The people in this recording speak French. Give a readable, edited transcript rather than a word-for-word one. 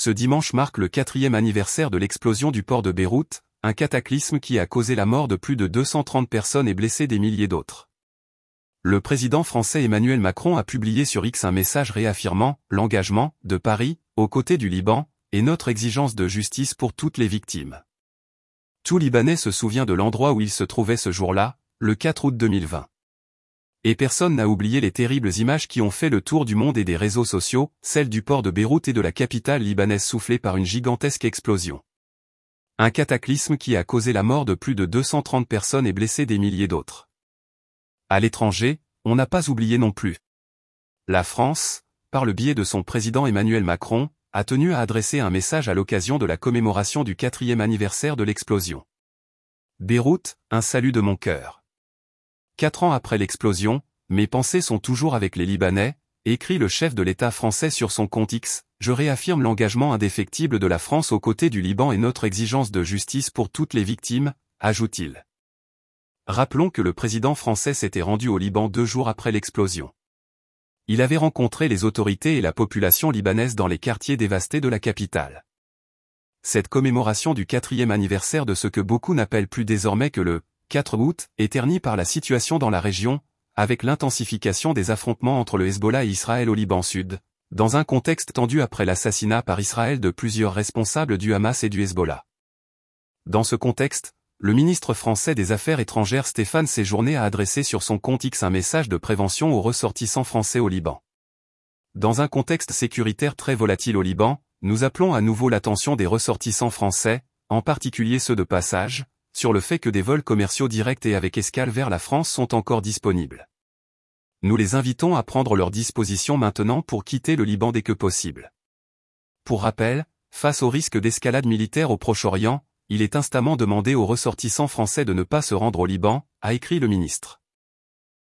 Ce dimanche marque le 4e anniversaire de l'explosion du port de Beyrouth, un cataclysme qui a causé la mort de plus de 230 personnes et blessé des milliers d'autres. Le président français Emmanuel Macron a publié sur X un message réaffirmant l'engagement de Paris, aux côtés du Liban, et notre exigence de justice pour toutes les victimes. Tout Libanais se souvient de l'endroit où il se trouvait ce jour-là, le 4 août 2020. Et personne n'a oublié les terribles images qui ont fait le tour du monde et des réseaux sociaux, celles du port de Beyrouth et de la capitale libanaise soufflée par une gigantesque explosion. Un cataclysme qui a causé la mort de plus de 230 personnes et blessé des milliers d'autres. À l'étranger, on n'a pas oublié non plus. La France, par le biais de son président Emmanuel Macron, a tenu à adresser un message à l'occasion de la commémoration du 4e anniversaire de l'explosion. Beyrouth, un salut de mon cœur. 4 ans après l'explosion, mes pensées sont toujours avec les Libanais, écrit le chef de l'État français sur son compte X, je réaffirme l'engagement indéfectible de la France aux côtés du Liban et notre exigence de justice pour toutes les victimes, ajoute-t-il. Rappelons que le président français s'était rendu au Liban 2 jours après l'explosion. Il avait rencontré les autorités et la population libanaise dans les quartiers dévastés de la capitale. Cette commémoration du 4e anniversaire de ce que beaucoup n'appellent plus désormais que le 4 août est ternie par la situation dans la région, avec l'intensification des affrontements entre le Hezbollah et Israël au Liban Sud, dans un contexte tendu après l'assassinat par Israël de plusieurs responsables du Hamas et du Hezbollah. Dans ce contexte, le ministre français des Affaires étrangères Stéphane Séjourné a adressé sur son compte X un message de prévention aux ressortissants français au Liban. Dans un contexte sécuritaire très volatile au Liban, nous appelons à nouveau l'attention des ressortissants français, en particulier ceux de passage, sur le fait que des vols commerciaux directs et avec escale vers la France sont encore disponibles. Nous les invitons à prendre leurs dispositions maintenant pour quitter le Liban dès que possible. Pour rappel, face au risque d'escalade militaire au Proche-Orient, il est instamment demandé aux ressortissants français de ne pas se rendre au Liban, a écrit le ministre.